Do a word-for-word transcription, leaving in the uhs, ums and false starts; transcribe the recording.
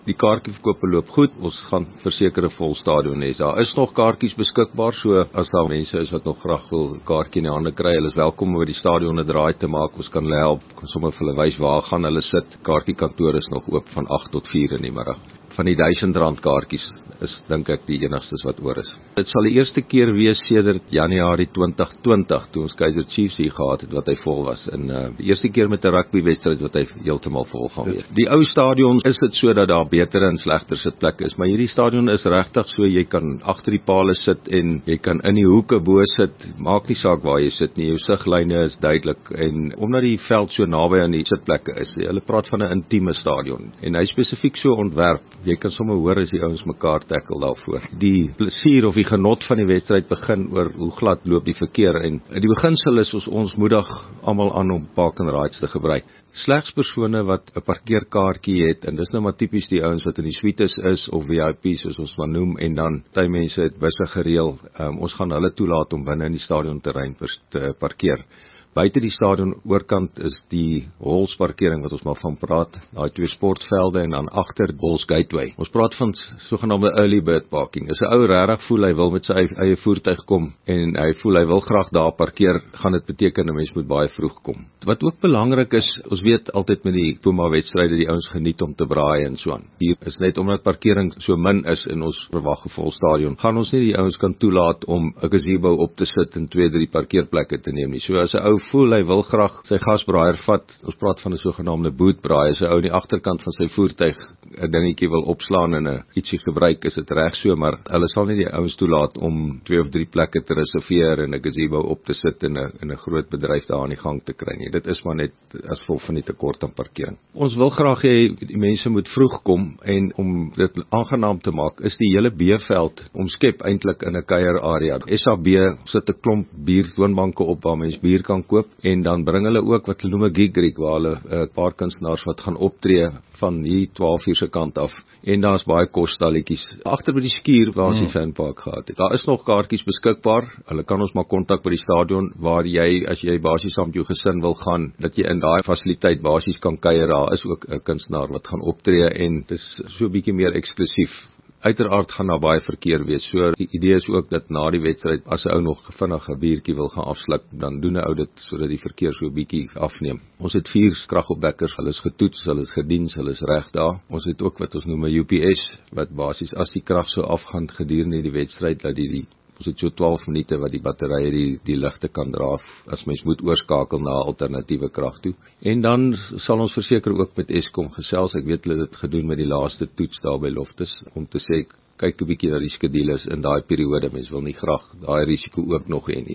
Die kaartjieverkoop loop goed, ons gaan verseker 'n vol stadion hê. Daar is nog kaartjies beskikbaar, so as daar mense is wat nog graag wil 'n kaartjie in die hande kry, hulle is welkom om by die stadion 'n draai te maak. Ons kan hulle help, kan sommer vir hulle wys waar gaan hulle sit. Kaartjiekantore is nog oop van agt tot vier in die middag. Van die duisend rand kaartjies is dink ek die enigstes wat oor is. Dit sal die eerste keer wees sedert Januarie twintig twintig toe ons Kaizer Chiefs hier gehad het wat hy vol was. En uh, die eerste keer met 'n rugbywedstryd wat hy heeltemal vol gaan wees. Die ou stadion is dit so dat daar beter en slegter sitplekke is, maar hierdie stadion is regtig so jy kan agter die palle sit en jy kan in die hoeke bo sit. Maak nie saak waar jy sit nie, jou siglyne is duidelik en omdat die veld so naby aan die sitplekke is, hulle praat van 'n intieme stadion en hy spesifiek so ontwerp. Jy kan sommer hoor as die ouens mekaar tackle daarvoor. Die plesier of die genot van die wedstryd begin oor hoe glad loop die verkeer en die beginsel is ons ons moedig almal aan om park and rides te gebruik. Slegs persone wat 'n parkeerkaartjie het en dis nou maar tipies die ouens wat in die suites is of V I P soos ons maar noem en dan baie mense het busse gereël. Um, ons gaan hulle toelaat om binne in die stadionterrein te parkeer. Buite die stadion oorkant is die Halls parkering wat ons maar van praat, daai twee sportvelde en dan agter Halls Gateway. Ons praat van sogenaamde early bird parking. As 'n ou regtig voel hy wil met sy eie voertuig kom en hy voel hy wil graag daar parkeer, gaan dit beteken 'n mens moet baie vroeg kom. Wat ook belangrik is, ons weet altyd met die Puma wedstryde die ouens geniet om te braai en so aan. Hier is net omdat parkering so min is in ons verwag 'n vol stadion, gaan ons nie die ouens kan toelaat om 'n gazebo op te sit en twee drie parkeerplekke te neem nie. So as 'n ou voel hy wil graag sy gasbraaier vat, ons praat van 'n sogenaamde bootbraai, as 'n ou aan die agterkant van sy voertuig 'n dingetjie wil opslaan en 'n ietsie gebruik, is dit reg so, maar hulle sal nie die ouens toelaat om twee of drie plekke te reserveer en 'n gazebo op te sit en 'n in 'n groot bedryf daar aan die gang te kry nie. Dit is maar net as gevolg van die tekort aan parkering. Ons wil graag hê die mense moet vroeg kom en om dit aangenaam te maak, is die hele B-veld omskep eintlik in 'n kuierarea. S A B sit 'n klomp biertoonbanke op waar mense bier kan koop en dan bring hulle ook wat hulle noem 'n gig rig waar hulle 'n uh, paar kunstenaars wat gaan optree van hier twaalf uur se kant af en daar's baie kosstalletjies agter by die skuur waar ons hmm. die fanpark gehad het. Daar is nog kaartjies beskikbaar. Hulle kan ons maar kontak by die stadion waar jy as jy basies saam met jou gesin wil gaan, dat jy in daai fasiliteit basies kan kuier. Daar is ook 'n kunstenaar wat gaan optree en dis so 'n bietjie meer eksklusief. Uiteraard gaan daar baie verkeer wees. So die idee is ook dat na die wedstryd as 'n ou nog vinnig 'n biertjie wil gaan afsluk, dan doen 'n ou dit sodat die verkeer so 'n bietjie afneem. Ons het vier kragopwekkers, hulle is getoets, hulle is gediens, hulle is reg daar. Ons het ook wat ons noem 'n U P S wat basies as die krag so afgaan gedurende die wedstryd dat die die ons het so twaalf minute wat die batterye die, die ligte kan dra as mens moet oorskakel na alternatiewe krag toe. En dan sal ons verseker ook met Eskom gesels. Ek weet hulle het dit gedoen met die laaste toets daar by Loftus om te sê kyk 'n bietjie na die skedules in daai periode. Mens wil nie graag daai risiko ook nog hê nie.